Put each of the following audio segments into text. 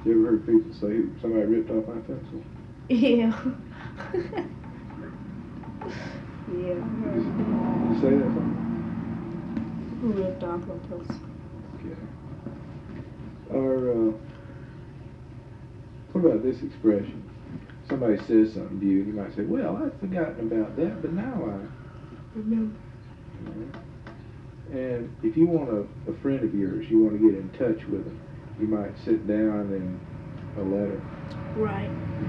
You ever heard people say somebody ripped off my pencil? Yeah. Yeah, I heard that. You say that something? Who ripped off my pencil? Okay. Or, what about this expression? Somebody says something to you, and you might say, well, I'd forgotten about that, but now I Remember. And if you want a friend of yours, you want to get in touch with them, you might sit down in a letter. Right.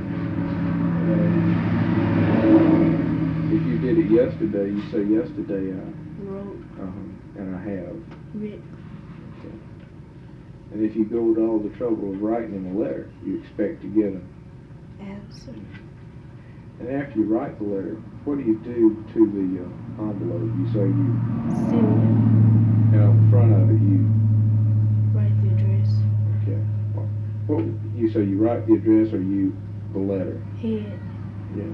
If you did it yesterday, you say, yesterday I Wrote. And I have. Writ. Okay. And if you go to all the trouble of writing them a letter, you expect to get an Answer. And after you write the letter, what do you do to the envelope? You say you Seal it. And on the front of it, you Write the address. Okay. What you say you write the address or you the letter? Head. Yeah.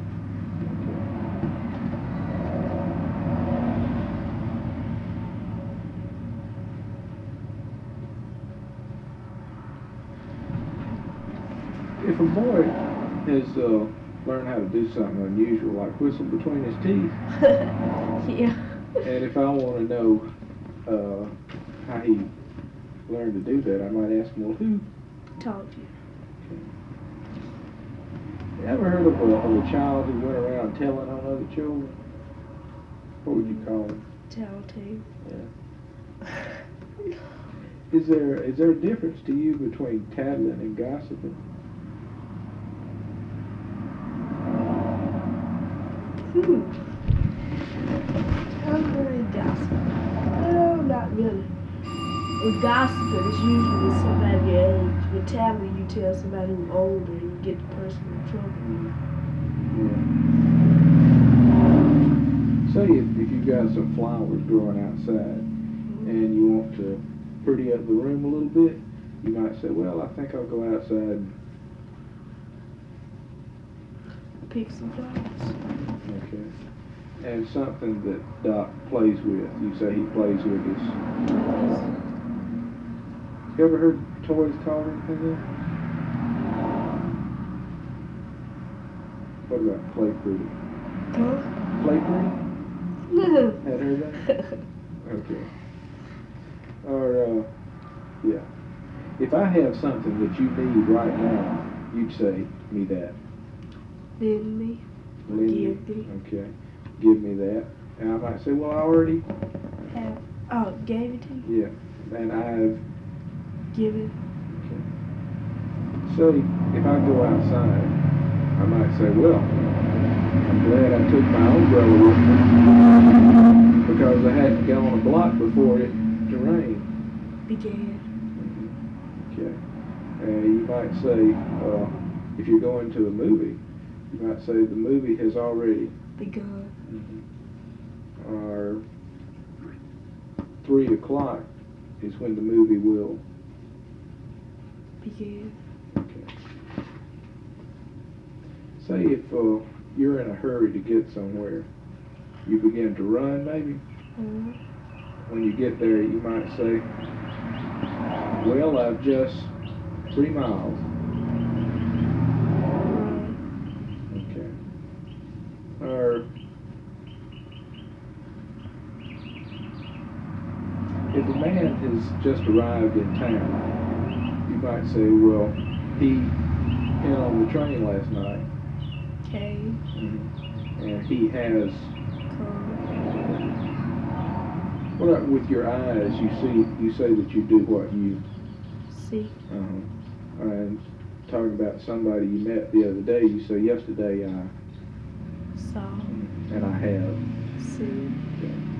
If a boy has learned how to do something unusual, like whistle between his teeth, Yeah. and if I want to know how he learned to do that, I might ask him, well, who Taught you. You ever heard of a child who went around telling on other children? What would you call him? Telltale. Yeah. Is there a difference to you between tattling and gossiping? Tattling and gossiping. No, not really. With gossiping, it's usually with somebody your age. With tattling, you tell somebody who's older and you get the person in trouble. Yeah. Say if you've got some flowers growing outside and you want to pretty up the room a little bit, you might say, well, I think I'll go outside and pick some flowers. Okay. And something that Doc plays with, you say he plays with his Toys. You ever heard toys called anything else? What about play pretty? Huh? Play pretty? No. Had heard that? Okay. Or, yeah. If I have something that you need right now, you'd say me that. Lend me. Lend Give me. Okay. Give me that. And I might say, well, I already Have. Oh, gave it to you? Yeah. And I've Given. Okay. So if I go outside, I might say, well, I'm glad I took my umbrella with me because I hadn't gone a block before it to rain. Began. Okay. You might say, if you're going to a movie, you might say the movie has already Begun. Or 3 o'clock is when the movie will Began. Okay. Say if you're in a hurry to get somewhere, you begin to run maybe. When you get there, you might say, well, I've just 3 miles. Okay. Or if a man has just arrived in town, you might say, well, he went on the train last night. Came. And he has. Come. What about with your eyes? You say that you do what you See. And talking about somebody you met the other day, you say yesterday I Saw. and I have. See. Okay.